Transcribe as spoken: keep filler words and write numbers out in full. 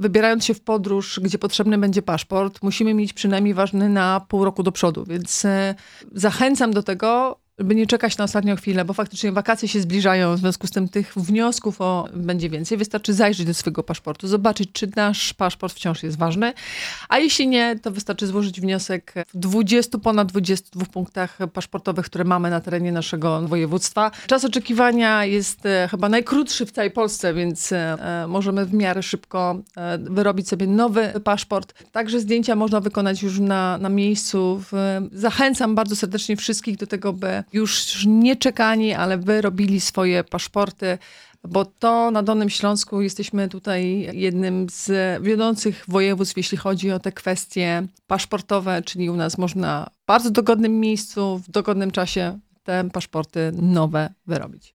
wybierając się w podróż, gdzie potrzebny będzie paszport, musimy mieć przynajmniej ważny na pół roku do przodu, więc zachęcam do tego, by nie czekać na ostatnią chwilę, bo faktycznie wakacje się zbliżają, w związku z tym tych wniosków o będzie więcej. Wystarczy zajrzeć do swojego paszportu, zobaczyć, czy nasz paszport wciąż jest ważny, a jeśli nie, to wystarczy złożyć wniosek w dwudziestu, ponad dwudziestu dwóch punktach paszportowych, które mamy na terenie naszego województwa. Czas oczekiwania jest chyba najkrótszy w całej Polsce, więc możemy w miarę szybko wyrobić sobie nowy paszport. Także zdjęcia można wykonać już na, na miejscu. Zachęcam bardzo serdecznie wszystkich do tego, by już nie czekani, ale wy robili swoje paszporty, bo to na Dolnym Śląsku jesteśmy tutaj jednym z wiodących województw, jeśli chodzi o te kwestie paszportowe, czyli u nas można w bardzo dogodnym miejscu, w dogodnym czasie te paszporty nowe wyrobić.